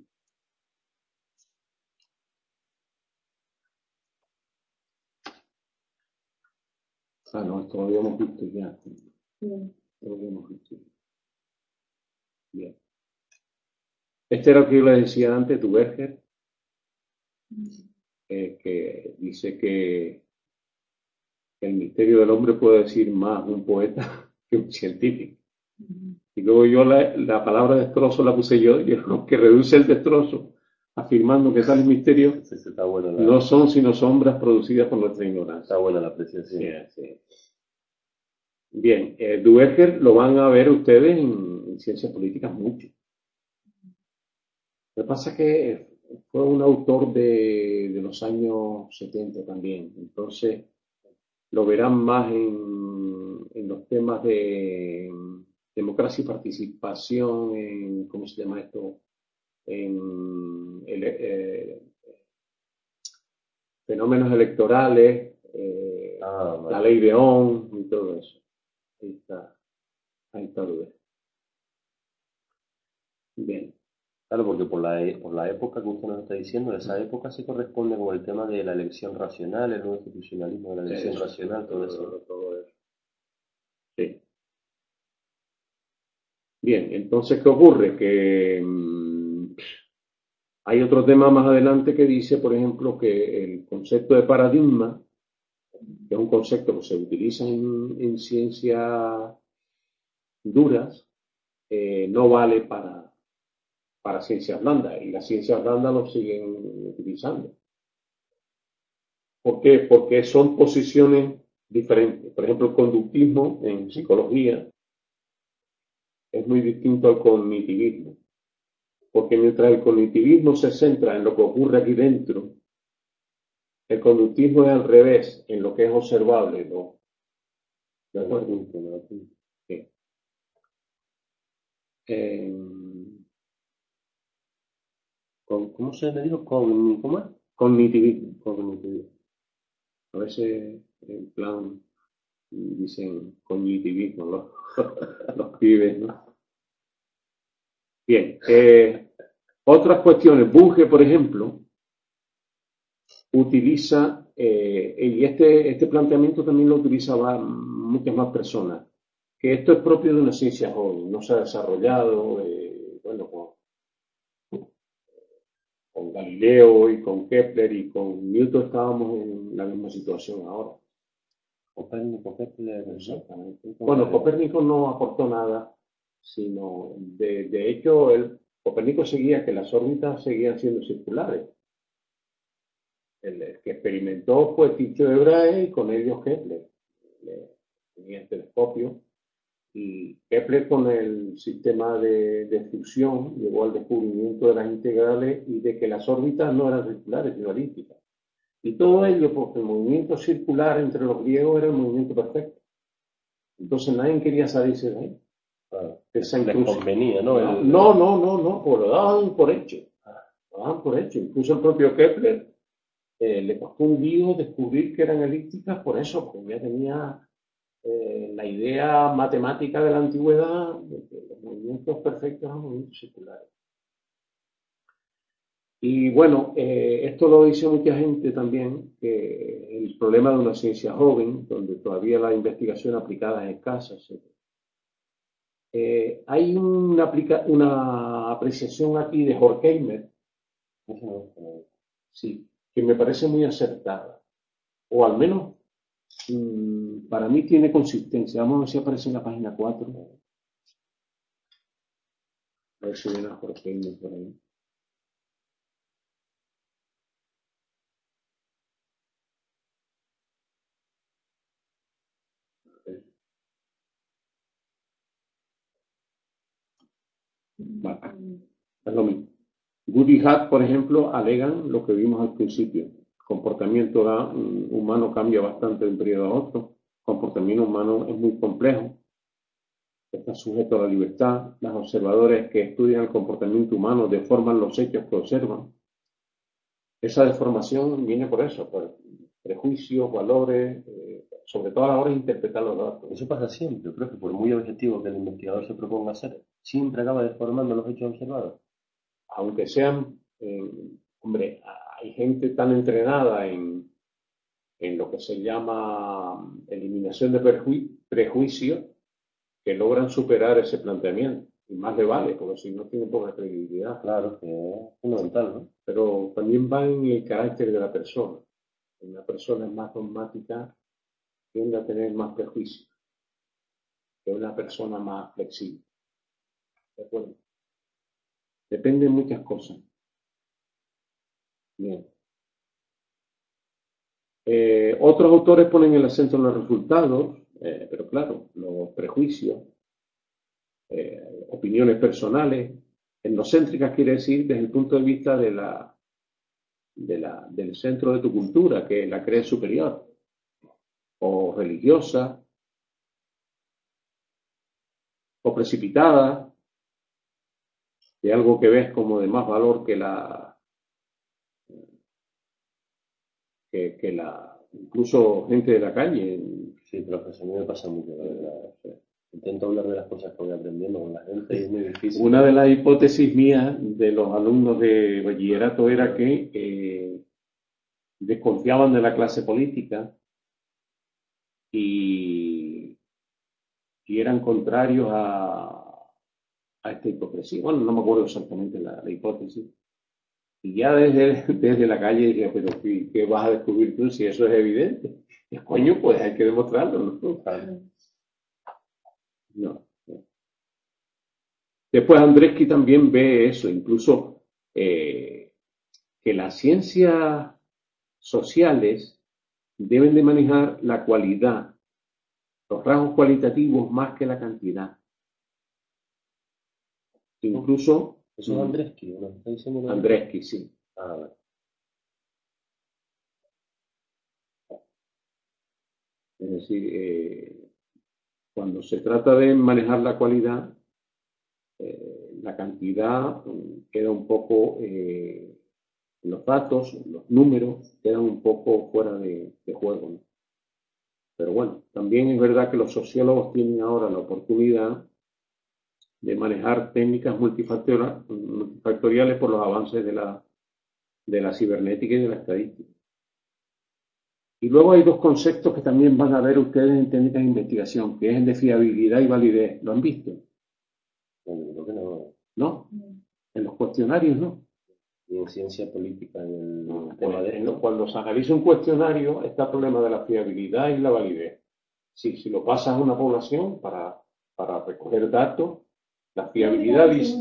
Ah, no, esto lo habíamos visto ya. Sí. Esto lo habíamos visto ya. Bien. Este era lo que yo le decía antes, Duverger, eh, que dice que el misterio del hombre puede decir más un poeta que un científico. Y luego yo la, la palabra destrozo la puse yo, y lo que reduce el destrozo, afirmando que tales misterios Sí, sí, está buena la, no son sino sombras producidas por nuestra ignorancia. está buena la apreciación. Sí, sí. Bien, eh, Duverger lo van a ver ustedes en, en ciencias políticas mucho. Lo que pasa es que fue un autor de, de los años setenta también, entonces lo verán más en, en los temas de democracia y participación, en, ¿cómo se llama esto? En ele- eh, fenómenos electorales, eh, Ah, vale. la ley de Ohm y todo eso. Ahí está, ahí está Duverger. Bien. Claro, porque por la, e- por la época que usted nos está diciendo, esa época se corresponde con el tema de la elección racional, el nuevo institucionalismo de la elección Eso, racional, todo eso. todo eso. Sí. Bien, entonces, ¿qué ocurre? Que mmm, hay otro tema más adelante que dice, por ejemplo, que el concepto de paradigma, que es un concepto que se utiliza en, en ciencias duras, eh, no vale para, para ciencias blandas, y las ciencias blandas lo siguen utilizando. ¿Por qué? Porque son posiciones diferentes. Por ejemplo, el conductismo en psicología es muy distinto al cognitivismo. Porque mientras el cognitivismo se centra en lo que ocurre aquí dentro, el conductismo es al revés, en lo que es observable, ¿no? ¿De acuerdo? Sí. Eh, Con- ¿Cómo se le dijo? Con, ¿cómo es? cognitivismo. Cognitivismo. A veces, en plan, dicen cognitivismo los, los pibes, ¿no? Bien. Eh, otras cuestiones. Bunge, por ejemplo, utiliza, eh, y este, este planteamiento también lo utilizaban muchas más personas, que esto es propio de una ciencia joven, no se ha desarrollado, eh, bueno, con, con Galileo y con Kepler y con Newton estábamos en la misma situación ahora. Copérnico, Kepler, Exactamente. Bueno, Copérnico no aportó nada, sino, de, de hecho, el, Copérnico seguía que las órbitas seguían siendo circulares. El, el que experimentó fue Tycho de Brahe y con ellos Kepler. Le, tenía el telescopio y Kepler con el sistema de, de fusión llegó al descubrimiento de las integrales y de que las órbitas no eran circulares, sino elípticas. Y todo ello porque el movimiento circular entre los griegos era el movimiento perfecto. Entonces nadie quería salirse de ahí. claro. Esa Les incluso, convenía, ¿no? no, El- no, no, no, no, pues lo daban por hecho. Lo daban por hecho. Incluso el propio Kepler eh, le costó un lío descubrir que eran elípticas por eso, porque ya tenía eh, la idea matemática de la antigüedad de que los movimientos perfectos eran movimientos circulares. Y bueno, eh, esto lo dice mucha gente también, que el problema de una ciencia joven, donde todavía la investigación aplicada es escasa, etcétera. Eh, hay una, aplica una apreciación aquí de Horkheimer, sí, que me parece muy acertada, o al menos mmm, para mí tiene consistencia. Vamos a ver si aparece en la página cuatro. A ver si viene a Horkheimer por ahí. Vale. Es lo mismo. Good y Hat, por ejemplo, alegan lo que vimos al principio. El comportamiento humano cambia bastante de un periodo a otro. El comportamiento humano es muy complejo. Está sujeto a la libertad. Los observadores que estudian el comportamiento humano deforman los hechos que observan. Esa deformación viene por eso, por prejuicios, valores, eh, sobre todo a la hora de interpretar los datos. Eso pasa siempre. Creo que por muy objetivo que el investigador se proponga hacer, siempre acaba deformando los hechos observados. Aunque sean, eh, hombre, hay gente tan entrenada en, en lo que se llama eliminación de preju prejuicios que logran superar ese planteamiento. Y más le vale, porque si no tiene poca credibilidad. Claro, que es fundamental, ¿no? Pero también va en el carácter de la persona. Una persona es más dogmática, tiende a tener más prejuicios que una persona más flexible. ¿De acuerdo? Depende de muchas cosas. Bien. Eh, otros autores ponen el acento en los resultados, eh, pero claro, los prejuicios, eh, opiniones personales, etnocéntricas quiere decir desde el punto de vista de la, de la, del centro de tu cultura, que la crees superior, o religiosa, o precipitada, de algo que ves como de más valor que la, que, que la, incluso gente de la calle. Sí, pero pues a mí me pasa mucho, la verdad. O sea, intento hablar de las cosas que voy aprendiendo con la gente y es muy difícil. Una de las hipótesis mías de los alumnos de bachillerato era que eh, desconfiaban de la clase política y, y eran contrarios a, a esta hipocresía. Bueno, no me acuerdo exactamente la, la hipótesis. Y ya desde, desde la calle dije, pero ¿qué, qué vas a descubrir tú si eso es evidente? Y coño, pues hay que demostrarlo, ¿no? No. no. Después Andreski también ve eso, incluso eh, que las ciencias sociales deben de manejar la cualidad, los rasgos cualitativos más que la cantidad. Incluso Eso es Andreski, ¿no? ¿Está diciendo Andreski, sí. Ah, vale. Es decir, eh, cuando se trata de manejar la cualidad, eh, la cantidad eh, queda un poco, eh, los datos, los números quedan un poco fuera de, de juego, ¿no? Pero bueno, también es verdad que los sociólogos tienen ahora la oportunidad de manejar técnicas multifactoriales, multifactoriales por los avances de la, de la cibernética y de la estadística. Y luego hay dos conceptos que también van a ver ustedes en técnicas de investigación, que es el de fiabilidad y validez. ¿Lo han visto? Bueno, creo que no. ¿No? En los cuestionarios, ¿no? Y en ciencia política, en el No, tema pues, de en esto. lo- cuando se analiza un cuestionario, está el problema de la fiabilidad y la validez. Si, si lo pasas a una población para, para recoger datos, la fiabilidad dice,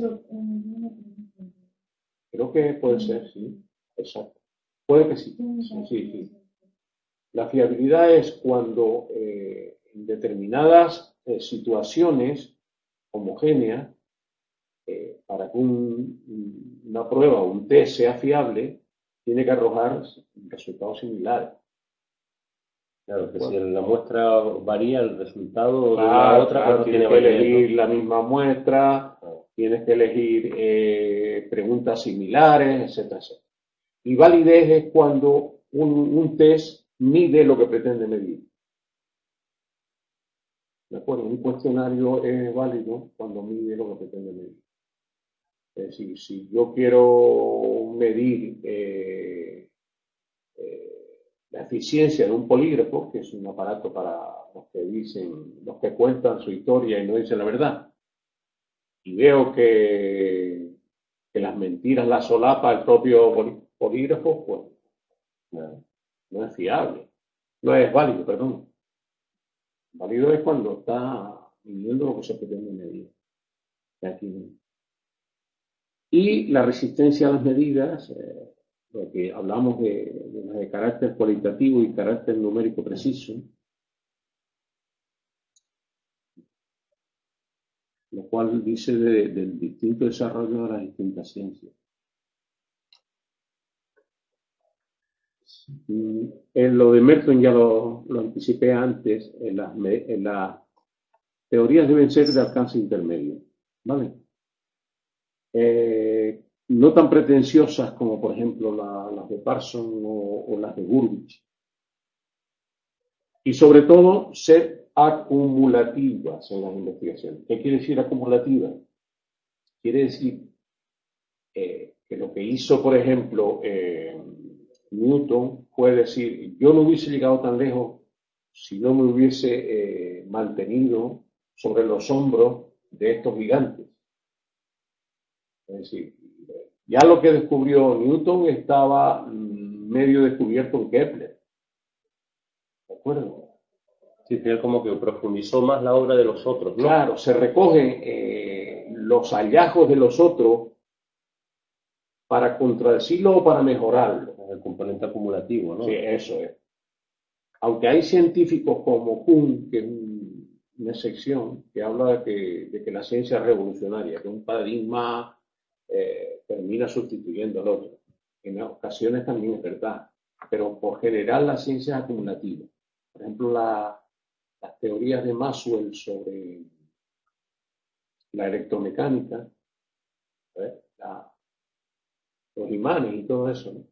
creo que puede ser, sí, exacto. Puede que sí, sí, sí, sí. La fiabilidad es cuando eh, en determinadas eh, situaciones homogéneas, eh, para que un- una prueba o un test sea fiable, tiene que arrojar resultados similares. Claro, que si Bueno, la muestra varía, el resultado de la claro, otra claro, pues no tienes tiene que validez, elegir ¿no? la misma muestra, tienes que elegir eh, preguntas similares, etcétera, etcétera. Y validez es cuando un, un test mide lo que pretende medir. ¿De acuerdo? Un cuestionario es válido cuando mide lo que pretende medir. Es decir, si yo quiero medir eh, eh, la eficiencia de un polígrafo, que es un aparato para los que dicen, los que cuentan su historia y no dicen la verdad, y veo que, que las mentiras las solapa el propio polígrafo, pues no, no es fiable, no es válido, perdón. Válido es cuando está midiendo lo que se pretende medir. Aquí no. Y la resistencia a las medidas, eh, lo que hablamos de, de, de carácter cualitativo y carácter numérico preciso, lo cual dice de, del distinto desarrollo de las distintas ciencias. En lo de Merton ya lo, lo anticipé antes, en las, en las teorías deben ser de alcance intermedio, ¿vale? Eh, no tan pretenciosas como, por ejemplo, la, las de Parsons o, o las de Gurvich. Y sobre todo, ser acumulativas en las investigaciones. ¿Qué quiere decir acumulativa? Quiere decir eh, que lo que hizo, por ejemplo, eh, Newton fue decir, yo no hubiese llegado tan lejos si no me hubiese eh, mantenido sobre los hombros de estos gigantes. Es decir, ya lo que descubrió Newton estaba mm, medio descubierto en Kepler. ¿De acuerdo? Sí, él como que profundizó más la obra de los otros, ¿no? Claro, se recogen eh, los hallazgos de los otros para contradecirlo o para mejorarlo. El componente acumulativo, ¿no? Sí, eso es. Aunque hay científicos como Kuhn, que es un, una sección que habla de que, de que la ciencia es revolucionaria, que un paradigma eh, termina sustituyendo al otro. En ocasiones también es verdad, pero por general la ciencia es acumulativa. Por ejemplo, la, las teorías de Maxwell sobre la electromecánica, ¿eh? la, los imanes y todo eso, ¿no?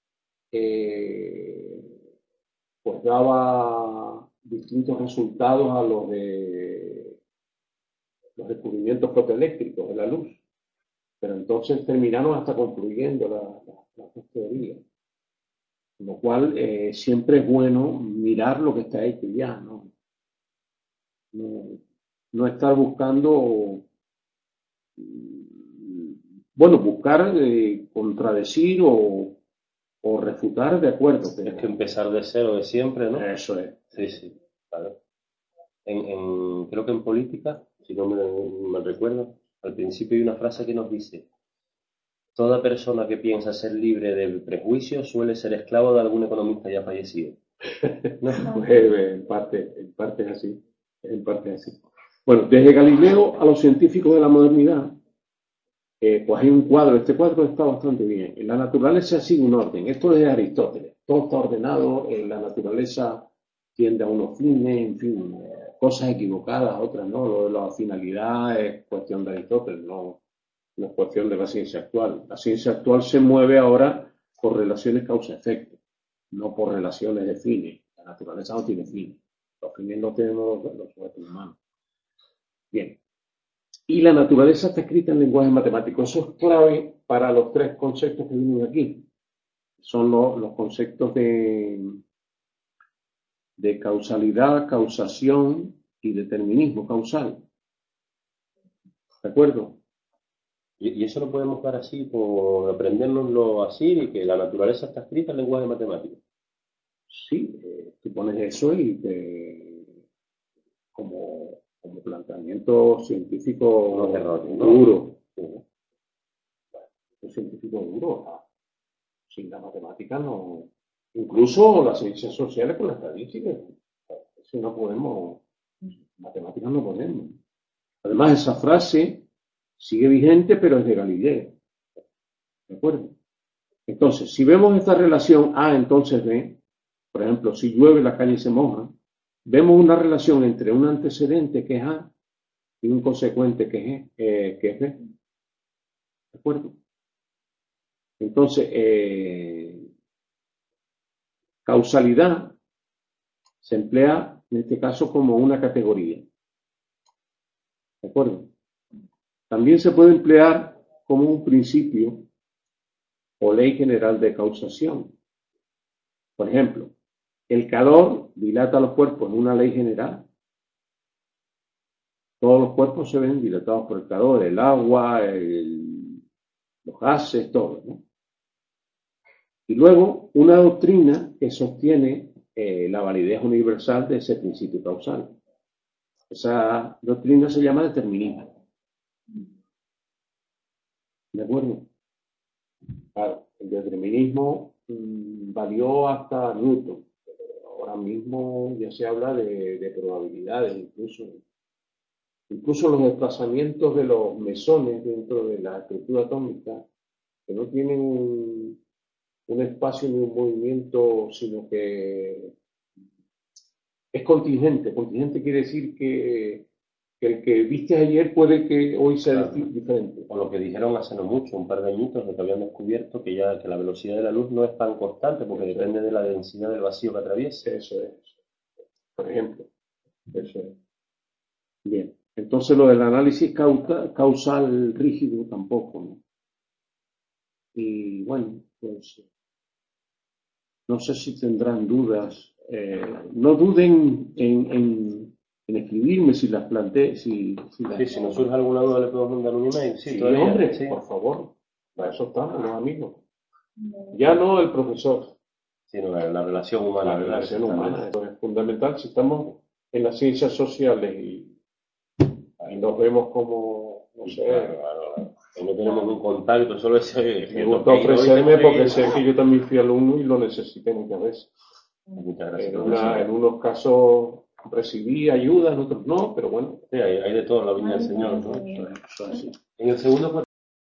eh, pues daba distintos resultados a los de los descubrimientos fotoeléctricos de la luz. Pero entonces terminaron hasta concluyendo las la, la dos teorías. Lo cual eh, siempre es bueno mirar lo que está hecho ya, ¿no? No, no estar buscando bueno, buscar eh, contradecir o, o refutar de acuerdo. Pero Es que empezar de cero de siempre, ¿no? eso es. Sí, sí, claro. En, en- creo que en política, si no me, me recuerdo, al principio hay una frase que nos dice: toda persona que piensa ser libre del prejuicio suele ser esclavo de algún economista ya fallecido. ¿No? Pues eh, en parte, en parte es así. En parte es así. Bueno, desde Galileo a los científicos de la modernidad, eh, pues hay un cuadro. Este cuadro está bastante bien. En la naturaleza sigue un orden. Esto es de Aristóteles. Todo está ordenado. En la naturaleza tiende a unos fines, en fin, eh, cosas equivocadas, otras no. Lo de la finalidad es cuestión de Aristóteles, no, no es cuestión de la ciencia actual. La ciencia actual se mueve ahora por relaciones causa-efecto, no por relaciones de fines. La naturaleza no tiene fines. Los fines no tenemos los, los sujetos humanos. Bien. Y la naturaleza está escrita en lenguaje matemático. Eso es clave para los tres conceptos que vienen aquí. Son los, los conceptos de, de causalidad, causación y determinismo causal. ¿De acuerdo? Y, y eso lo podemos dar así, por aprendernoslo así, y que la naturaleza está escrita en lenguaje matemático. Sí, eh, tú pones eso y te, como, como planteamiento científico Los errores, ¿no? duro. Sí. Un científico duro. Ah, sin la matemática no. Incluso las ciencias sociales con la estadística. Si no podemos, matemáticas no podemos. Además, esa frase sigue vigente, pero es de Galileo. ¿De acuerdo? Entonces, si vemos esta relación A, entonces B, por ejemplo, si llueve la calle se moja, vemos una relación entre un antecedente que es A y un consecuente que es, eh, que es B. ¿De acuerdo? Entonces, eh, causalidad se emplea en este caso como una categoría. ¿De acuerdo? También se puede emplear como un principio o ley general de causación. Por ejemplo, el calor dilata los cuerpos en una ley general. Todos los cuerpos se ven dilatados por el calor, el agua, el, los gases, todo, ¿no? Y luego, una doctrina que sostiene eh, la validez universal de ese principio causal. Esa doctrina se llama determinismo. ¿De acuerdo? Claro, el determinismo mmm, valió hasta Newton. Ahora mismo ya se habla de, de probabilidades, incluso. Incluso los desplazamientos de los mesones dentro de la estructura atómica, que no tienen un, un espacio ni un movimiento, sino que es contingente. Contingente quiere decir que, que el que viste ayer puede que hoy sea Claro. diferente. O lo que dijeron hace no mucho, un par de añitos, de que habían descubierto que ya que la velocidad de la luz no es tan constante, porque Eso depende es. de la densidad del vacío que atraviese. Eso es. Por ejemplo. Eso es. Bien. Entonces lo del análisis causa, causal rígido tampoco, ¿no? Y bueno, pues no sé si tendrán dudas. Eh, no duden en, en, en escribirme si las planteé. Si, si, las... Sí, si nos surge alguna duda le podemos mandar un email. Sí, sí todavía. hombre, Sí. por favor. Para eso estamos, los amigos. Ya no el profesor. Sí, no, la, la relación humana. La ¿verdad? relación humana, esto es fundamental. Si estamos en las ciencias sociales y, y nos vemos como, no sé, Claro, claro, claro. Que no tenemos un contacto, solo ese. me gusta ofrecerme porque sé que yo también fui alumno y lo necesité muchas veces. Muchas gracias. En, una, en unos casos recibí ayuda, en otros no, pero bueno. Sí, hay, hay de todo en la viña del Señor, ¿no? Eso es así. En el segundo